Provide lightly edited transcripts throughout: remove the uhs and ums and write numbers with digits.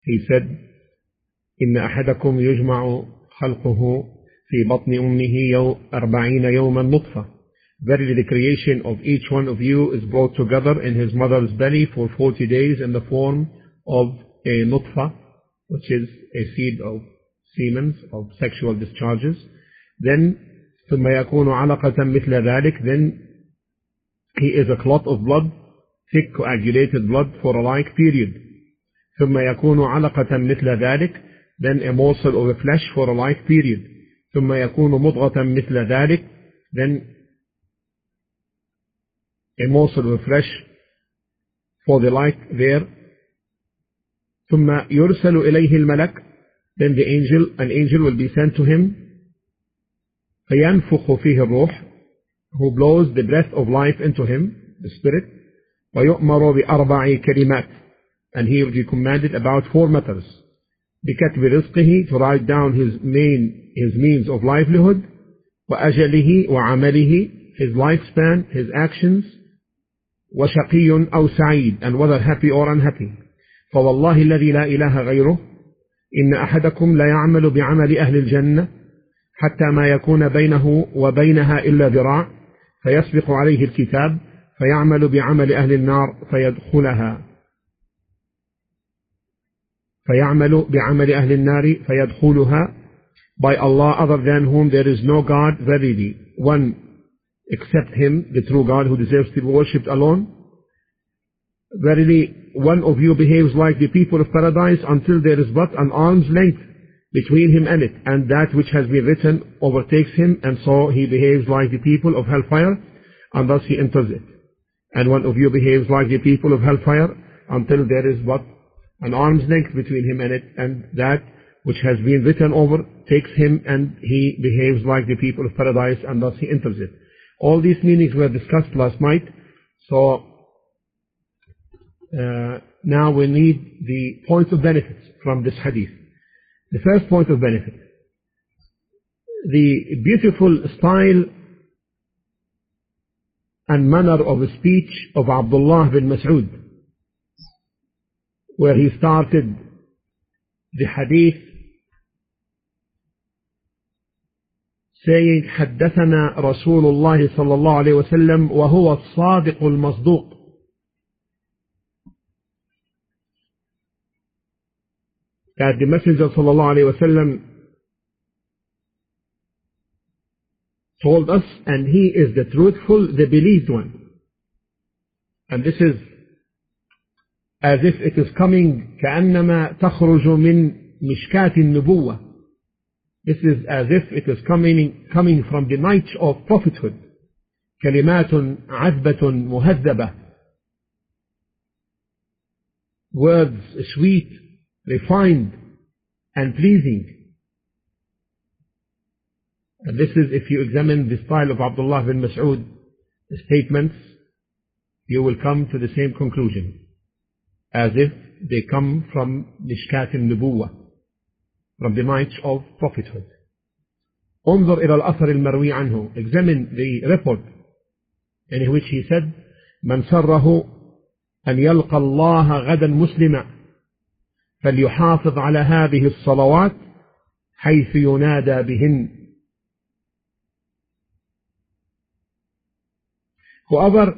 He said, إن أحدكم يجمع خلقه في بطن أمه 40 يوما نطفة. Verily the creation of each one of you is brought together in his mother's belly for 40 days in the form of a nutfa, which is a seed of semen, of sexual discharges. Then ثم يكون علقة مثل ذلك, then he is a clot of blood, thick coagulated blood for a like period. ثم يكون علقة مثل ذلك, then a morsel of flesh for a like period. ثم يكون مضغة مثل ذلك, then a morsel of flesh for the like there. ثم يرسل إليه الملك, then an angel will be sent to him. فينفخ فيه الروح, who blows the breath of life into him, the spirit. ويؤمر بأربع كلمات, and he will be commanded about 4 matters. بكتب رزقه, to write down his means of livelihood. وأجله وعمله, his lifespan, his actions. وشقي أو سعيد, and whether happy or unhappy. فوالله الذي لا إله غيره إن أحدكم لا يعمل بعمل أهل الجنة حتى ما يكون بينه وبينها إلا ذراع فيسبق عليه الكتاب فيعمل بعمل أهل النار فيدخلها. فيعمل بعمل أهل النار فيدخلها. By Allah, other than whom there is no God, verily one except Him, the true God who deserves to be worshipped alone. Verily one of you behaves like the people of paradise until there is but an arm's length between him and it, and that which has been written overtakes him, and so he behaves like the people of hellfire, and thus he enters it. And one of you behaves like the people of hellfire until there is but an arm's length between him and it, and that which has been written over takes him, and he behaves like the people of paradise, and thus he enters it. All these meanings were discussed last night, so now we need the points of benefit from this hadith. The first point of benefit, the beautiful style and manner of speech of Abdullah bin Mas'ud, where he started the hadith saying حدثنا رسول الله صلى الله عليه وسلم وهو الصادق المصدوق. That the Messenger صلى الله عليه وسلم told us, and he is the truthful, the believed one. And this is as if it is coming كأنما تخرج من مشكاة النبوة. This is as if it is coming from the niche of prophethood. كلمات عذبة مهذبة. Words sweet, refined, and pleasing. And this is, if you examine the style of Abdullah bin Mas'ud, the statements, you will come to the same conclusion, as if they come from Mishkat al-Nubuwah, from the niche of prophethood. انظر إلى الأثر المروي عنه. Examine the report in which he said, من سره أن يلقى الله غدا مسلما فليحافظ على هذه الصلوات حيث ينادى بهن. Whoever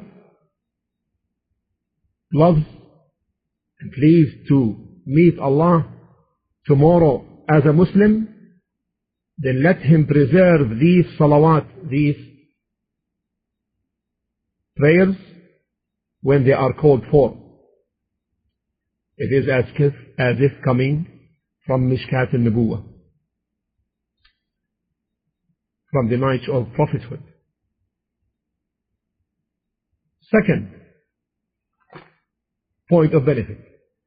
loves and pleased to meet Allah tomorrow as a Muslim, then let him preserve these salawat, these prayers, when they are called for. It is as if coming from Mishkat al-Nubuwah, from the niche of prophethood. Second point of benefit,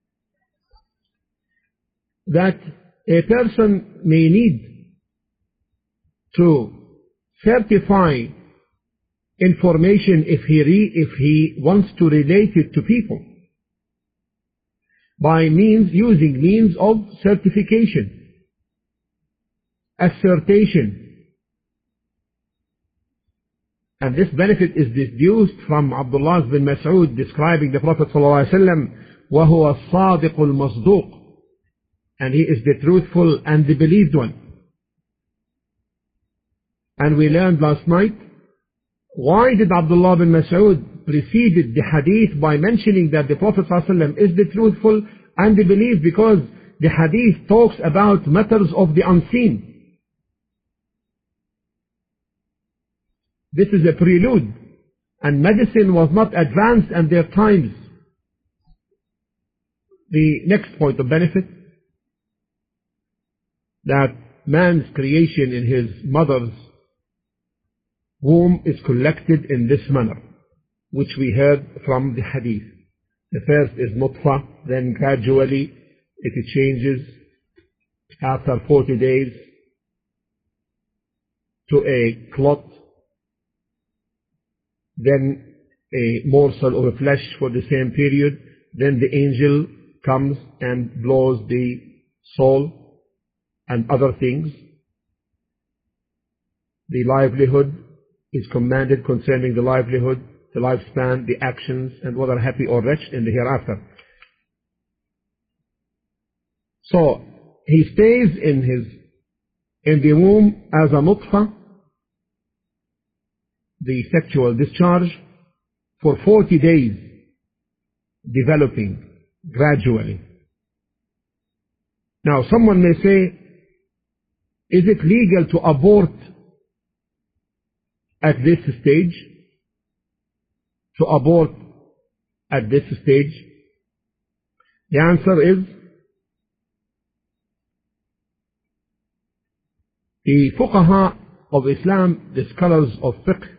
that a person may need to certify information if he wants to relate it to people by using means of certification, assertion. And this benefit is deduced from Abdullah bin Mas'ud describing the Prophet ﷺ, وَهُوَ الصَّادِقُ الْمَصْدُوقُ, and he is the truthful and the believed one. And we learned last night, why did Abdullah bin Mas'ud preceded the hadith by mentioning that the Prophet ﷺ is the truthful and the believed? Because the hadith talks about matters of the unseen. This is a prelude, and medicine was not advanced in their times. The next point of benefit, that man's creation in his mother's womb is collected in this manner, which we heard from the hadith. The first is nutfa, then gradually it changes after 40 days to a clot, then a morsel of flesh for the same period, then the angel comes and blows the soul and other things. The livelihood is commanded concerning the livelihood, the lifespan, the actions, and whether happy or wretched in the hereafter. So he stays in the womb as a nutfa, the sexual discharge, for 40 days, developing gradually. Now someone may say, is it legal to abort at this stage? To abort at this stage? The answer is, the fuqaha of Islam, the scholars of fiqh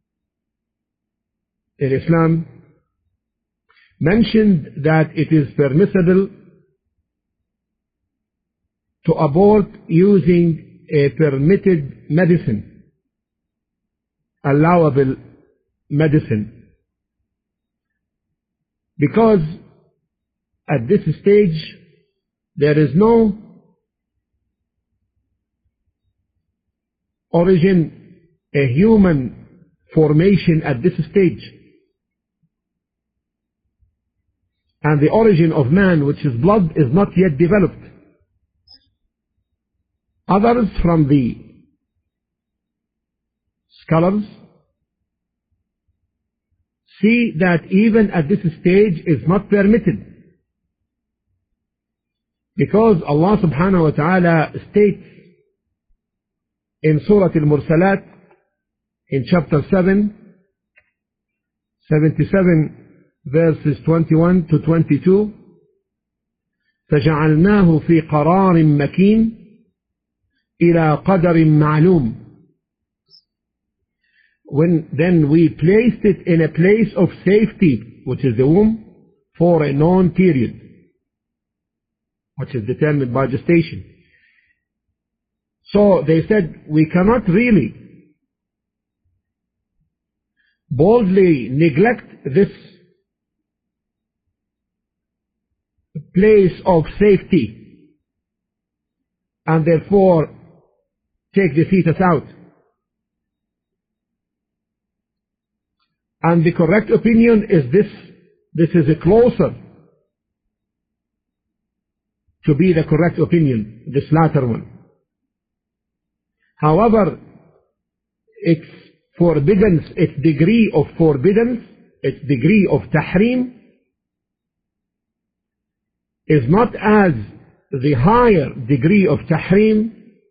in Islam, mentioned that it is permissible to abort using a permitted medicine, allowable medicine, because at this stage there is no origin, a human formation at this stage. And the origin of man, which is blood, is not yet developed. Others from the scholars see that even at this stage is not permitted, because Allah subhanahu wa ta'ala states in Surah Al-Mursalat in chapter 77 verses 21 to 22, فَجَعَلْنَاهُ فِي قَرَارٍ مَكِينٍ إِلَى قَدَرٍ مَعْلُومٍ. Then we placed it in a place of safety, which is the womb, for a known period, which is determined by gestation. So they said, we cannot really boldly neglect this place of safety and therefore take the fetus out. And the correct opinion is this is a closer to be the correct opinion, this latter one. However, its forbiddance, its degree of forbiddance, its degree of tahrim is not as the higher degree of tahrim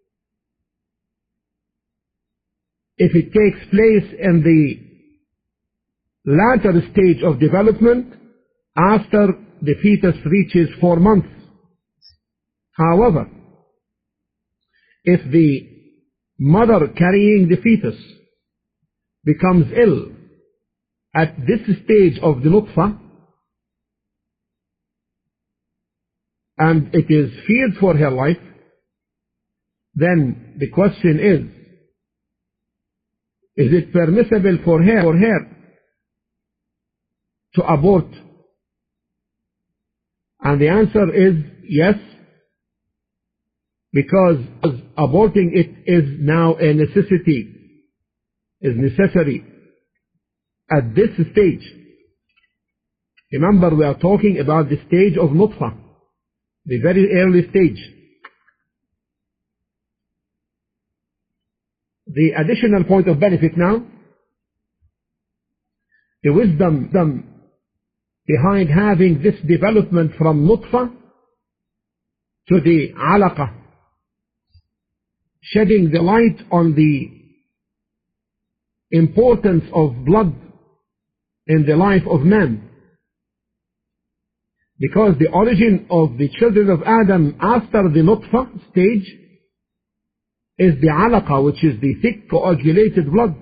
if it takes place in the latter stage of development after the fetus reaches 4 months. However, if the mother carrying the fetus becomes ill at this stage of the nutfa, and it is feared for her life, then the question is it permissible for her to abort? And the answer is yes, because aborting it is now a necessity, is necessary at this stage. Remember, we are talking about the stage of nutfa. the very early stage. The additional point of benefit now, the wisdom behind having this development from nutfa to the alaqa, shedding the light on the importance of blood in the life of man. Because the origin of the children of Adam after the nutfa stage is the alaqa, which is the thick coagulated blood.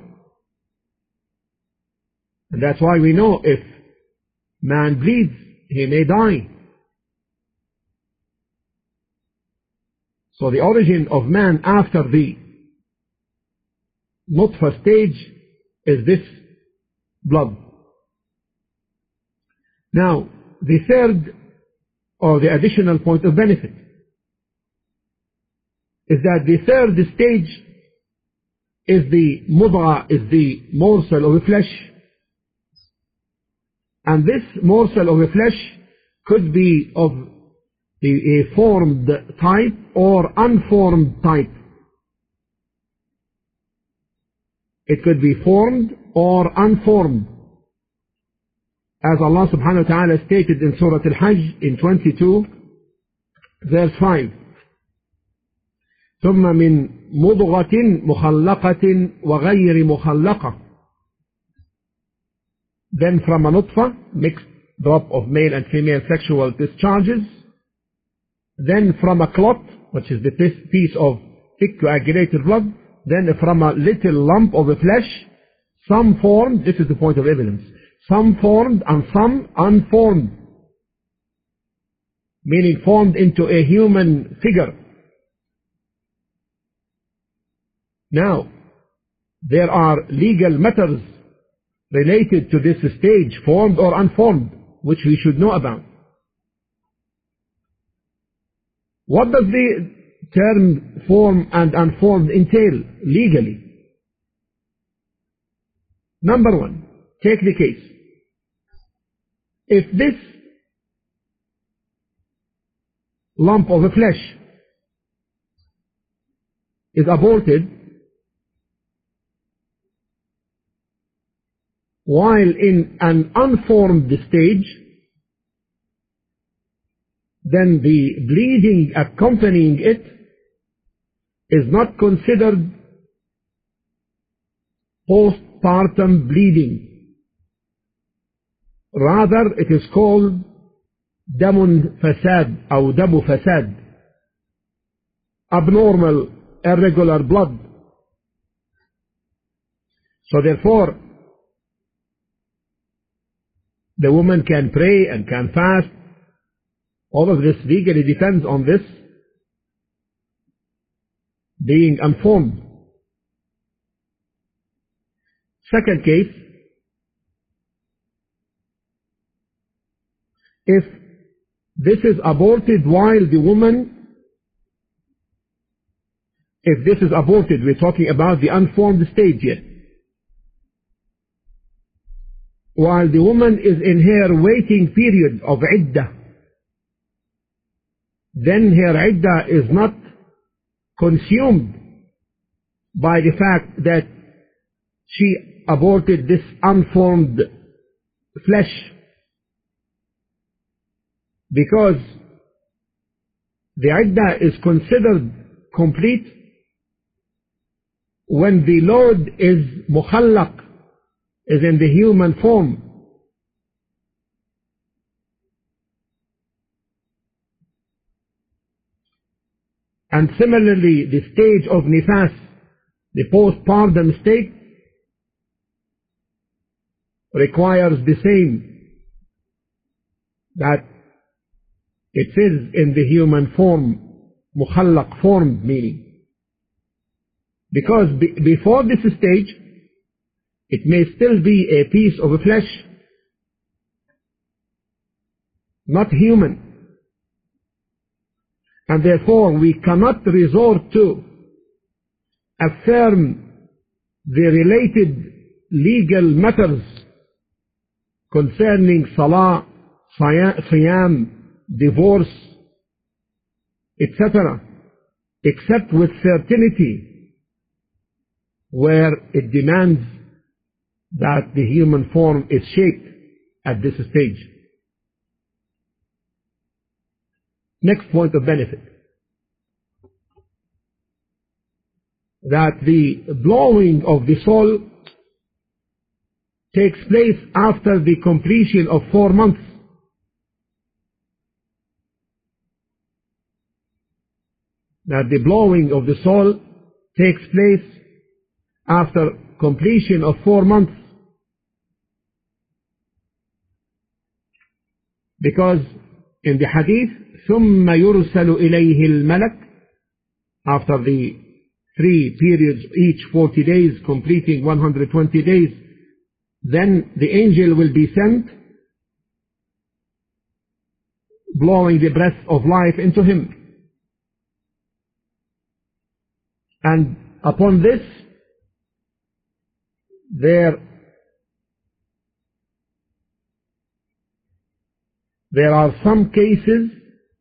And that's why we know if man bleeds, he may die. So the origin of man after the nutfa stage is this blood. Now, the third or the additional point of benefit is that the third stage is the mudgha, is the morsel of the flesh. And this morsel of the flesh could be of a formed type or unformed type. It could be formed or unformed. As Allah subhanahu wa ta'ala stated in Surah Al-Hajj in 22 verse 5. ثم من مضغة مخلقة وغير مخلقة. Then from a nutfa, mixed drop of male and female sexual discharges. Then from a clot, which is the piece of thick coagulated blood. Then from a little lump of the flesh, some formed, this is the point of evidence, some formed and some unformed, meaning formed into a human figure. Now, there are legal matters related to this stage, formed or unformed, which we should know about. What does the term formed and unformed entail legally? Number one, take the case. If this lump of the flesh is aborted while in an unformed stage, then the bleeding accompanying it is not considered postpartum bleeding. Rather, it is called damun fasad or damu fasad, abnormal, irregular blood. So therefore, the woman can pray and can fast. All of this legally depends on this being unformed. Second case, if this is aborted while the woman, if this is aborted, we're talking about the unformed stage yet, while the woman is in her waiting period of iddah, then her iddah is not consumed by the fact that she aborted this unformed flesh, because the iddah is considered complete when the load is mukhallaq, is in the human form. And similarly, the stage of nifas, the postpartum state, requires the same, that it is in the human form, mukhallaq, formed meaning. Because before this stage, it may still be a piece of flesh, not human. And therefore we cannot resort to affirm the related legal matters concerning salah, siyam, divorce, etc., except with certainty, where it demands that the human form is shaped at this stage. Next point of benefit, that the blowing of the soul takes place after the completion of 4 months. That the blowing of the soul takes place after completion of 4 months. Because in the hadith, ثُمَّ يُرْسَلُ إِلَيْهِ الْمَلَكُ, after the 3 periods, each 40 days, completing 120 days, then the angel will be sent, blowing the breath of life into him. And upon this, there are some cases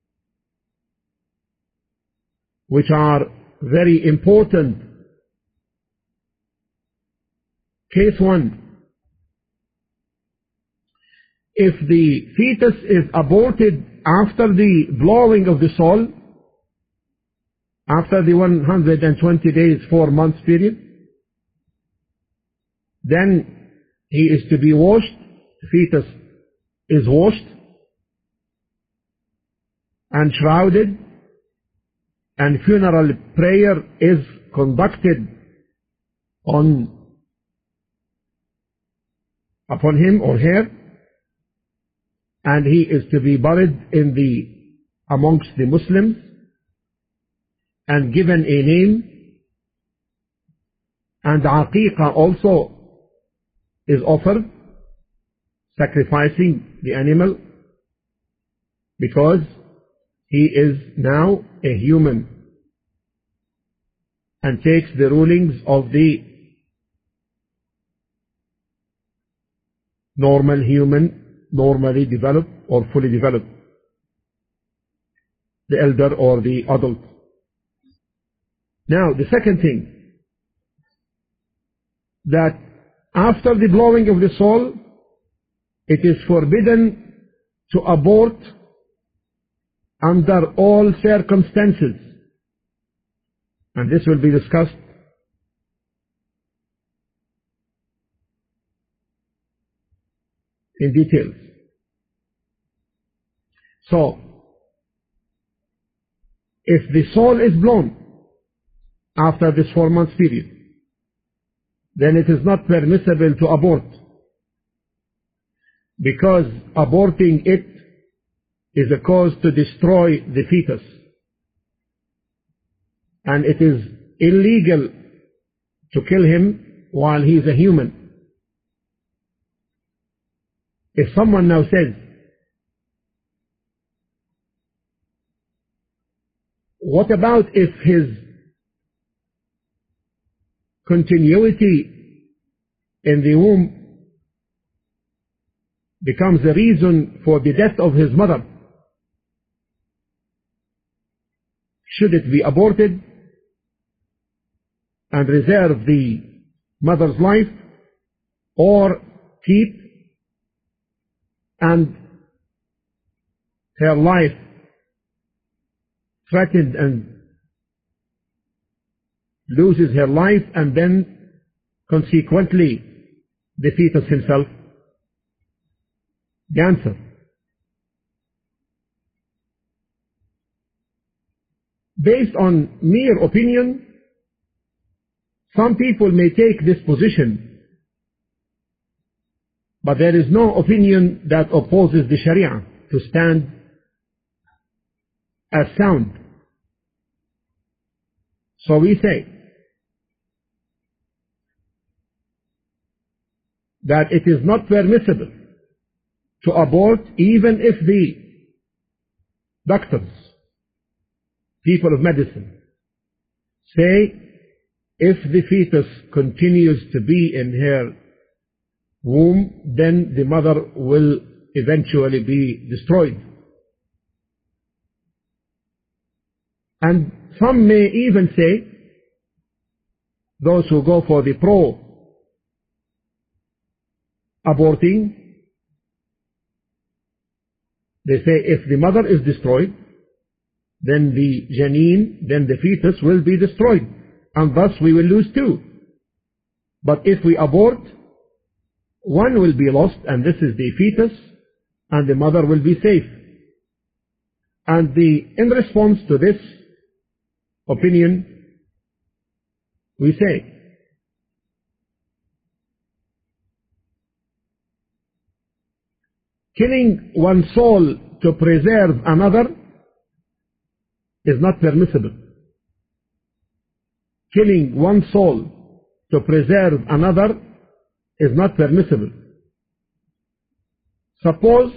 which are very important. Case 1. If the fetus is aborted after the blowing of the soul, after the 120 days, 4 months period, then he is to be washed, the fetus is washed and shrouded, and funeral prayer is conducted upon him or her, and he is to be buried amongst the Muslims and given a name, and aqiqah also is offered, sacrificing the animal, because he is now a human and takes the rulings of the normal human, normally developed or fully developed, the elder or the adult. Now, the second thing, that after the blowing of the soul, it is forbidden to abort under all circumstances. And this will be discussed in details. So, if the soul is blown after this 4 months period, then it is not permissible to abort, because aborting it is a cause to destroy the fetus, and it is illegal to kill him while he is a human. If someone now says, what about if his continuity in the womb becomes the reason for the death of his mother? Should it be aborted and reserve the mother's life, or keep and her life threatened and loses her life, and then consequently the fetus himself? The answer: based on mere opinion, some people may take this position, but there is no opinion that opposes the Sharia to stand as sound. So we say that it is not permissible to abort, even if the doctors, people of medicine, say if the fetus continues to be in her womb, then the mother will eventually be destroyed. And some may even say, those who go for the pro-aborting, they say if the mother is destroyed, then the janeen, then the fetus will be destroyed, and thus we will lose two. But if we abort, one will be lost, and this is the fetus, and the mother will be safe. And in response to this opinion, we say, killing one soul to preserve another is not permissible. Killing one soul to preserve another is not permissible. Suppose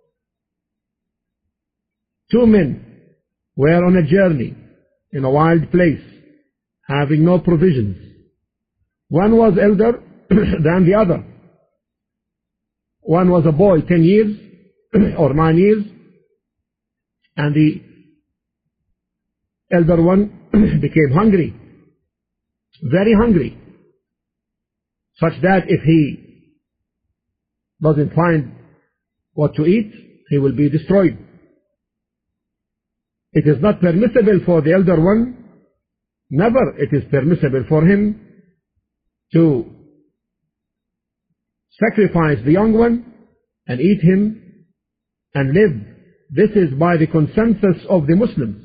two men were on a journey in a wild place, having no provisions. One was elder than the other. One was a boy, 10 years or 9 years, and the elder one became hungry, very hungry, such that if he doesn't find what to eat, he will be destroyed. It is not permissible for the elder one, never it is permissible for him to sacrifice the young one and eat him and live. This is by the consensus of the Muslims.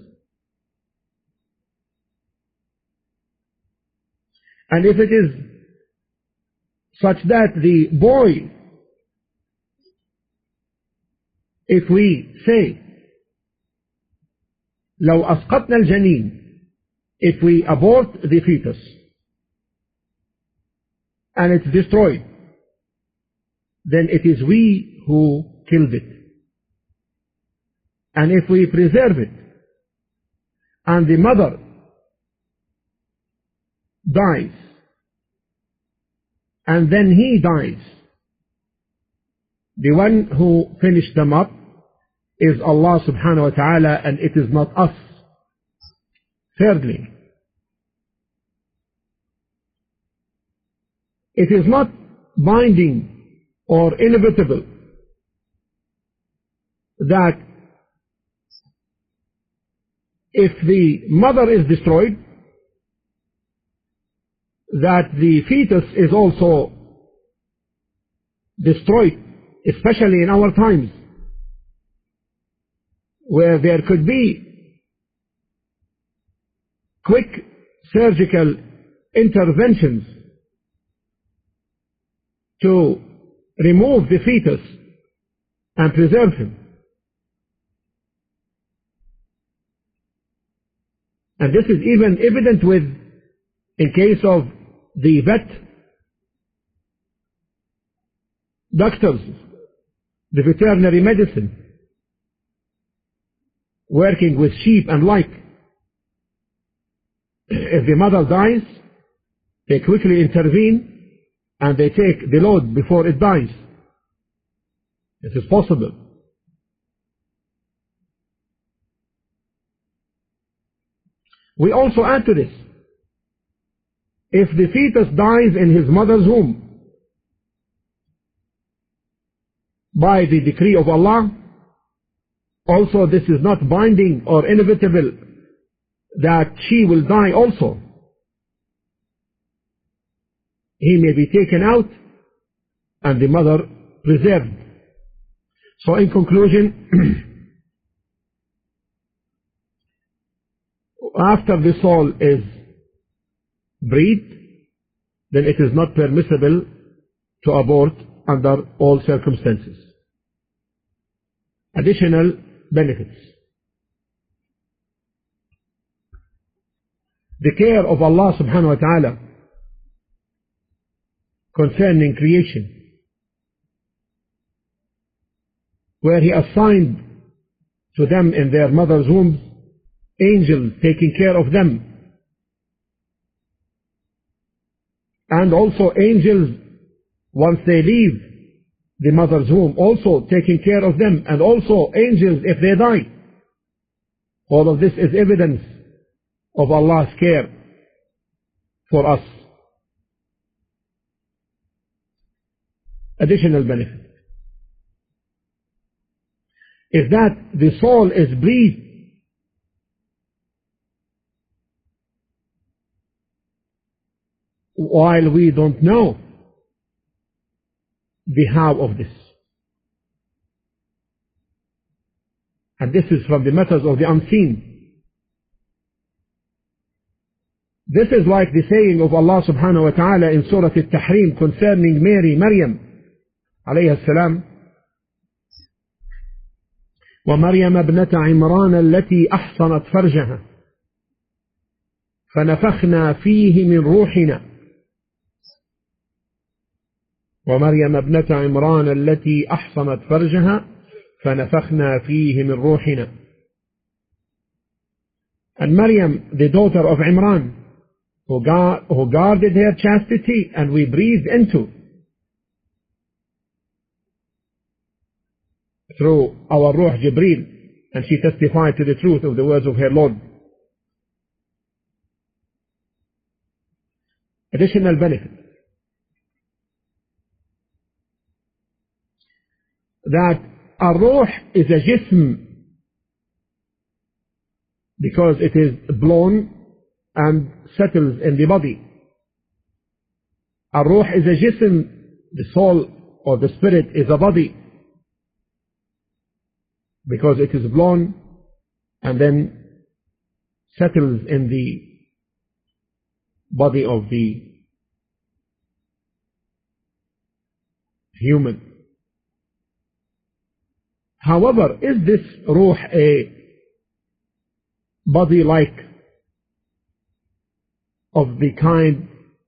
And if it is such that the boy, if we say, لو أسقطنا الجنين, if we abort the fetus and it's destroyed, then it is we who killed it. And if we preserve it and the mother dies and then he dies, the one who finished them up is Allah subhanahu wa ta'ala, and it is not us. Thirdly, it is not binding or inevitable that if the mother is destroyed, that the fetus is also destroyed, especially in our times, where there could be quick surgical interventions to remove the fetus and preserve him. And this is even evident with, in case of the vet doctors, the veterinary medicine, working with sheep and like. If the mother dies, they quickly intervene and they take the load before it dies. This is possible. We also add to this, if the fetus dies in his mother's womb by the decree of Allah, also this is not binding or inevitable that she will die also. He may be taken out and the mother preserved. So in conclusion, after the soul is breathed, then it is not permissible to abort under all circumstances. Additional benefits. The care of Allah subhanahu wa ta'ala concerning creation, where He assigned to them in their mother's wombs angels taking care of them, and also angels once they leave the mother's womb also taking care of them, and also angels if they die. All of this is evidence of Allah's care for us. Additional benefit is that the soul is breathed while we don't know the how of this. And this is from the matters of the unseen. This is like the saying of Allah subhanahu wa ta'ala in Surah Al-Tahrim concerning Mary, Maryam alayhi salam. ومريم ابنة عمران التي أحصنت فرجها فنفخنا فيه من روحنا ومريم ابنة عمران التي أحصنت فرجها فنفخنا فيه من روحنا. And Maryam, the daughter of Imran, who guarded her chastity, and we breathed into through our Ruh Jibreel, and she testified to the truth of the words of her Lord. Additional benefit that Ar-Ruh is a jism because it is blown and settles in the body. Ar-Ruh is a jism, the soul or the spirit is a body because it is blown and then settles in the body of the human. However, is this ruh a body like of the kind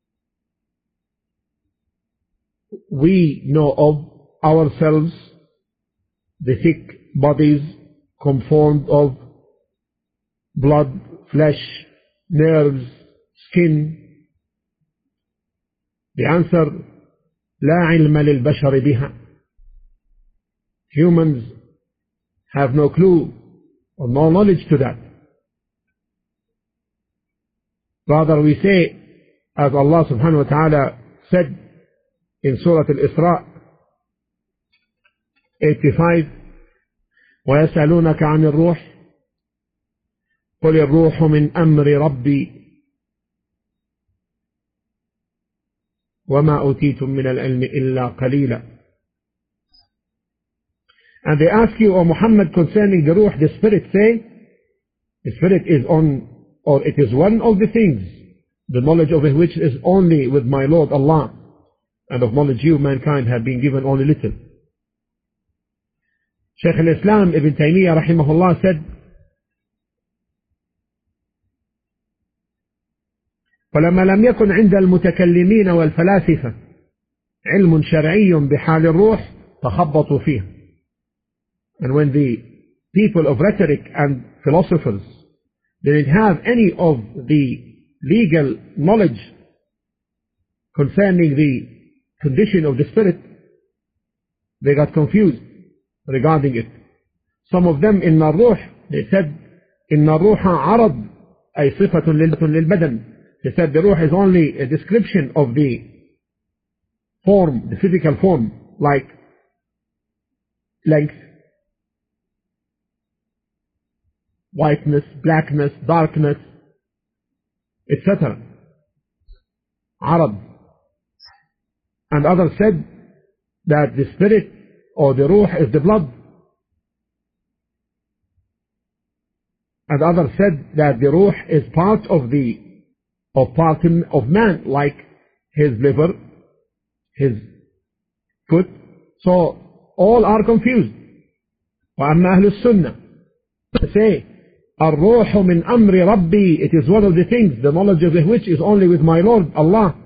we know of ourselves, the thick bodies conformed of blood, flesh, nerves, skin? The answer, لا علم للبشر بها. Humans have no clue or no knowledge to that. Rather we say, as Allah subhanahu wa ta'ala said in Surah Al-Isra 85, وَيَسْأَلُونَكَ عَنِ الرُّوحِ قُلِ الرُّوحُ مِنْ أَمْرِ رَبِّي وَمَا أُوتِيتُم مِّنَ الْعِلْمِ إِلَّا قَلِيلًا. And they ask you, O Muhammad, concerning the ruh, the spirit, say, the spirit is on, or it is one of the things, the knowledge of which is only with my Lord Allah, and of knowledge you, mankind, have been given only little. Shaykh al-Islam Ibn Taymiyyah rahimahullah said, ولما لم يكن عند المتكلمين والفلاسفة علم شرعي بحال الروح تخبطوا فيه. And when the people of rhetoric and philosophers didn't have any of the legal knowledge concerning the condition of the spirit, they got confused regarding it. Some of them, إن الروح, they said, إن الروح عرض أي صفة للبدن. They said the ruh is only a description of the form, the physical form, like length, whiteness, blackness, darkness, etc. Arab. And others said that the spirit or the ruh is the blood. And others said that the ruh is part of man, like his liver, his foot. So all are confused. وأما أهل السنة say, الروح من أمر ربي, it is one of the things, the knowledge of which is only with my Lord Allah.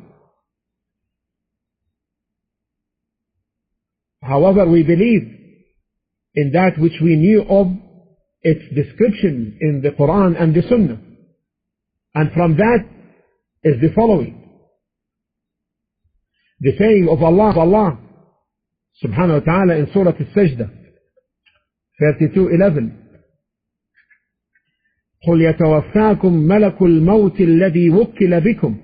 However, we believe in that which we knew of its description in the Quran and the Sunnah. And from that is the following. The saying of Allah subhanahu wa ta'ala in Surah Al-Sajdah 32:11. قل يتوفاكم ملك الموت الذي وكل بكم.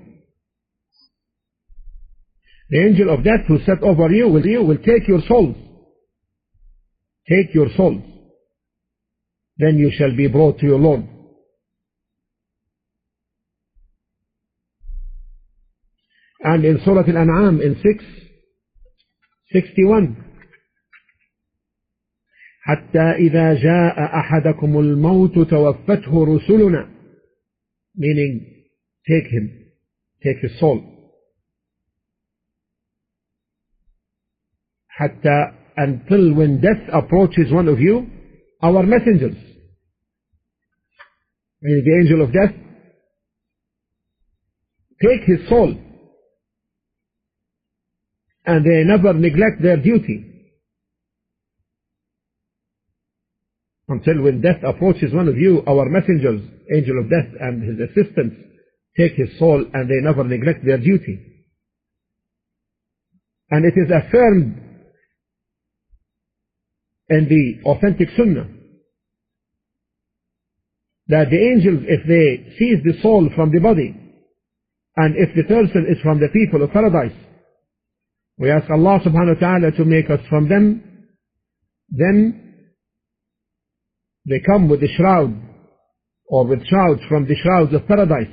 The angel of death who set over you will take your souls. Take your souls. Then you shall be brought to your Lord. And in Surah Al-An'am in 6:61, حتى إذا جاء أحدكم الموت توفته رسلنا, meaning take him, take his soul. حتى, until when death approaches one of you, our messengers, meaning the angel of death, take his soul, and they never neglect their duty. Until when death approaches one of you, our messengers, angel of death and his assistants, take his soul and they never neglect their duty. And it is affirmed in the authentic Sunnah that the angels, if they seize the soul from the body, and if the person is from the people of paradise, we ask Allah subhanahu wa ta'ala to make us from them, then they come with the shroud, or with shrouds from the shrouds of paradise,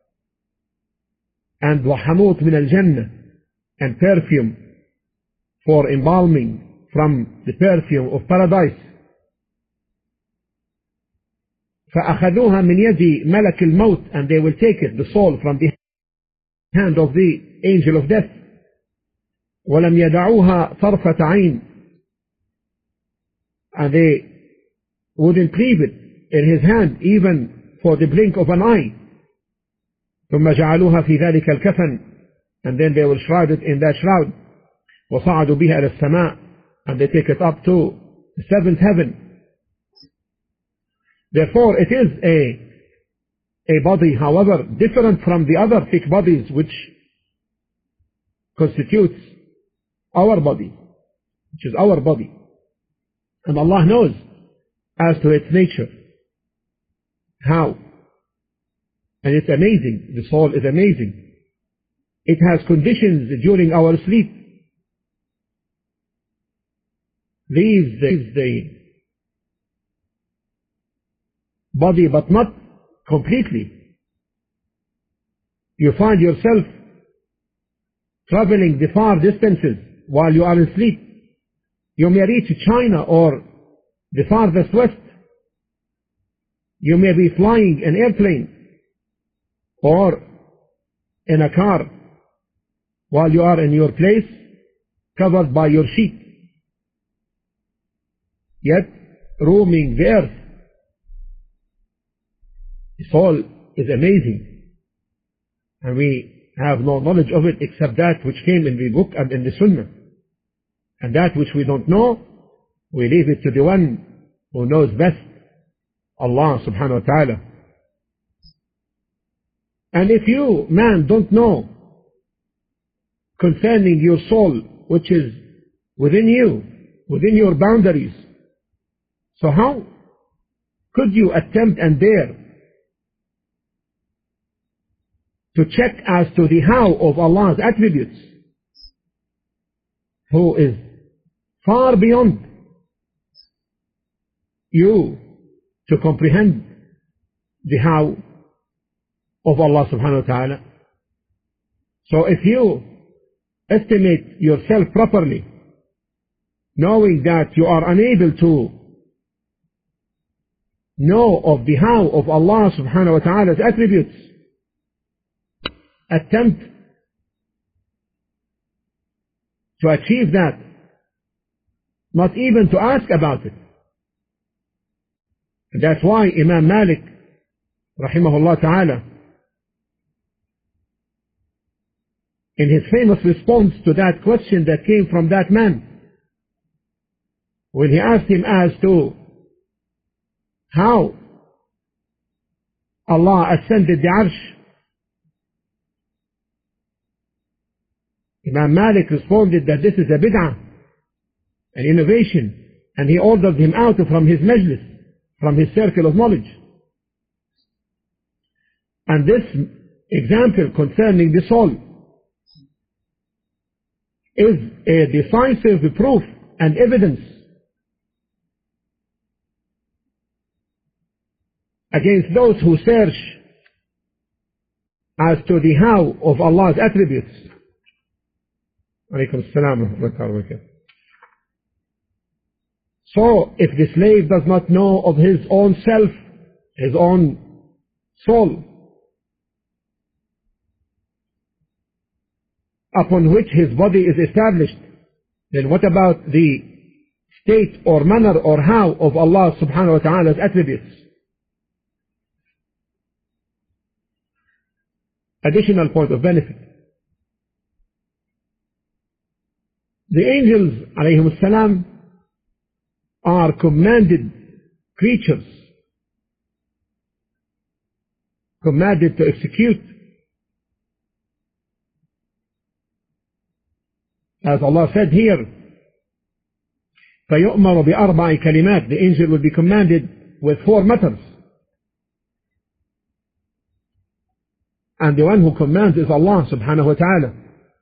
and wahamut min al-jannah, and perfume for embalming from the perfume of paradise. فأخذوها من يد ملك الموت, and they will take it, the soul, from the hand of the angel of death. ولم يدعوها طرفة عين, and they wouldn't leave it in his hand even for the blink of an eye. ثم جعلوها في ذلك الكفن, and then they will shroud it in that shroud. وصعدوا بها إلى السماء, and they take it up to the seventh heaven. Therefore it is a body, however, different from the other thick bodies which constitutes our body, which is our body. And Allah knows as to its nature. How? And it's amazing. The soul is amazing. It has conditions during our sleep. Leaves the body, but not completely. You find yourself traveling the far distances while you are asleep. You may reach China or the farthest west. You may be flying an airplane or in a car while you are in your place covered by your sheet, yet roaming the earth. The soul is amazing, and we have no knowledge of it except that which came in the book and in the Sunnah. And that which we don't know, we leave it to the one who knows best, Allah subhanahu wa ta'ala. And if you, man, don't know concerning your soul, which is within you, within your boundaries, so how could you attempt and dare to check as to the how of Allah's attributes, who is far beyond you to comprehend the how of Allah subhanahu wa ta'ala? So if you estimate yourself properly, knowing that you are unable to know of the how of Allah subhanahu wa ta'ala's attributes, attempt to achieve that, not even to ask about it. And that's why Imam Malik rahimahullah ta'ala, in his famous response to that question that came from that man, when he asked him as to how Allah ascended the Arsh, Imam Malik responded that this is a bid'ah, an innovation, and he ordered him out from his majlis, from his circle of knowledge. And this example concerning the soul is a decisive proof and evidence against those who search as to the how of Allah's attributes. Alaykum as-salam wa rahmatullahi wa barakatuh. So, if the slave does not know of his own self, his own soul, upon which his body is established, then what about the state or manner or how of Allah subhanahu wa ta'ala's attributes? Additional point of benefit. The angels alayhim salam are commanded creatures, commanded to execute. As Allah said here, فَيُؤْمَرُ بِأَرْبَعِ كَلِمَاتٍ, the angel will be commanded with 4 matters. And the one who commands is Allah subhanahu wa ta'ala.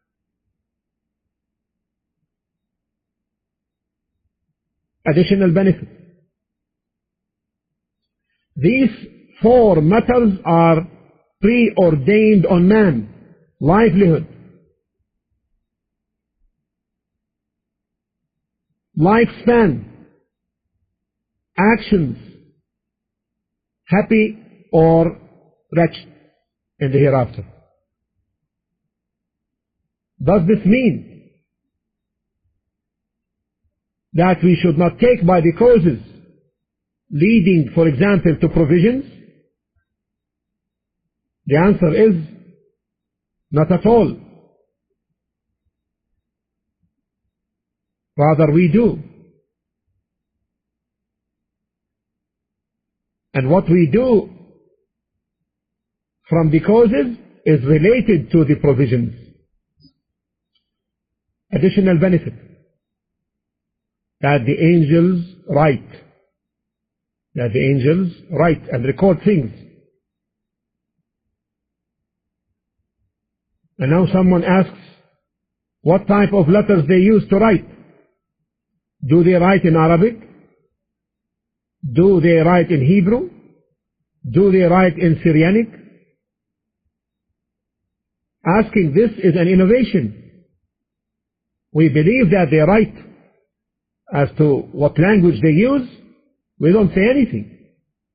Additional benefit. These 4 matters are preordained on man: livelihood, lifespan, actions, happy or wretched in the hereafter. Does this mean that we should not take by the causes leading, for example, to provisions? The answer is not at all. Rather, we do. And what we do from the causes is related to the provisions. Additional benefit. That the angels write. That the angels write and record things. And now someone asks, what type of letters they use to write? Do they write in Arabic? Do they write in Hebrew? Do they write in Syrianic? Asking this is an innovation. We believe that they write. As to what language they use, we don't say anything.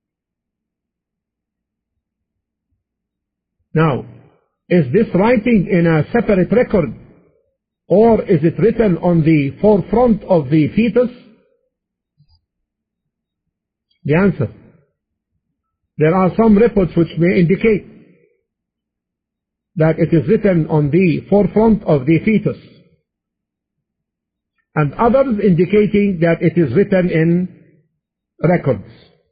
Now, is this writing in a separate record, or is it written on the forefront of the fetus? The answer: there are some reports which may indicate that it is written on the forefront of the fetus, and others indicating that it is written in records.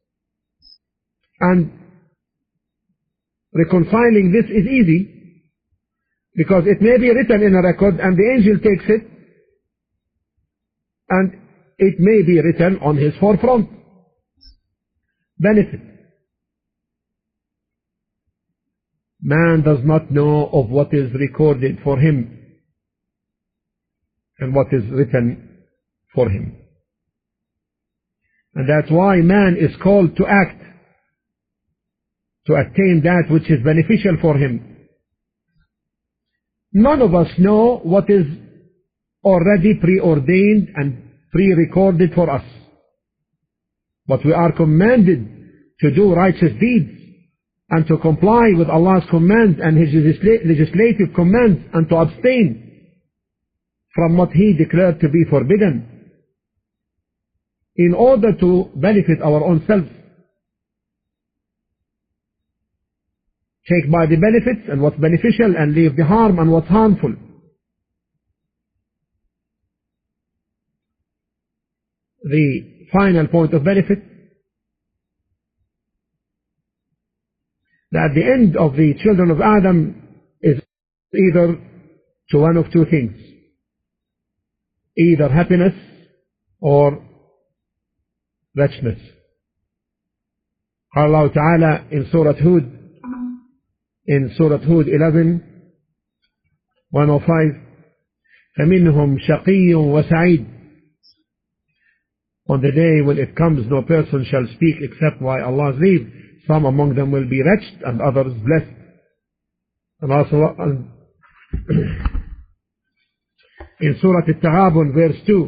And reconciling this is easy, because it may be written in a record and the angel takes it, and it may be written on his forefront. Benefit. Man does not know of what is recorded for him and what is written for him. And that's why man is called to act, to attain that which is beneficial for him. None of us know what is already preordained and pre-recorded for us. But we are commanded to do righteous deeds and to comply with Allah's commands and His legislative commands, and to abstain from what He declared to be forbidden, in order to benefit our own selves. Take by the benefits and what's beneficial, and leave the harm and what's harmful. The final point of benefit, that the end of the children of Adam is either to one of two things: either happiness or wretchedness. Allah Ta'ala in Surah Hud in Surah Hud 11:105, فَمِنْهُمْ شَقِيٌّ وَسَعِيدٌ. On the day when it comes, no person shall speak except by Allah's leave. Some among them will be wretched and others blessed. And also in Surah At-Taghabun, verse 2,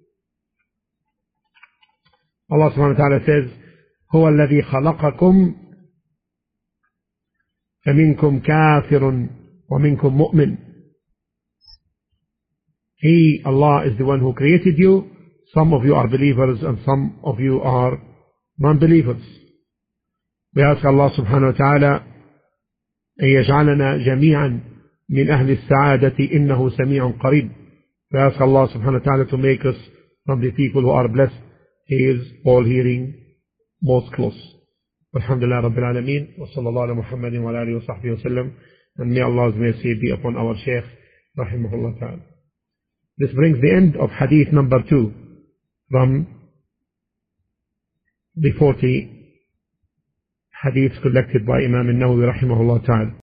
Allah subhanahu wa ta'ala says, هُوَ الَّذِي خَلَقَكُمْ فَمِنْكُمْ كَافِرٌ وَمِنْكُمْ مُؤْمِنٌ. He, Allah, is the one who created you. Some of you are believers and some of you are non-believers. We ask Allah subhanahu wa ta'ala أن يجعلنا جميعا من أهل السعادة إنه سميع قريب. We ask Allah subhanahu wa ta'ala to make us from the people who are blessed. He is all hearing, most close. Alhamdulillah Rabbil Alameen. Wa sallallahu ala Muhammadin wa alihi wa sahbihi wa sallam. And may Allah's mercy be upon our Shaykh rahimahullah ta'ala. This brings the end of hadith number 2 from the 40 hadiths collected by Imam al-Nawawi rahimahullah ta'ala.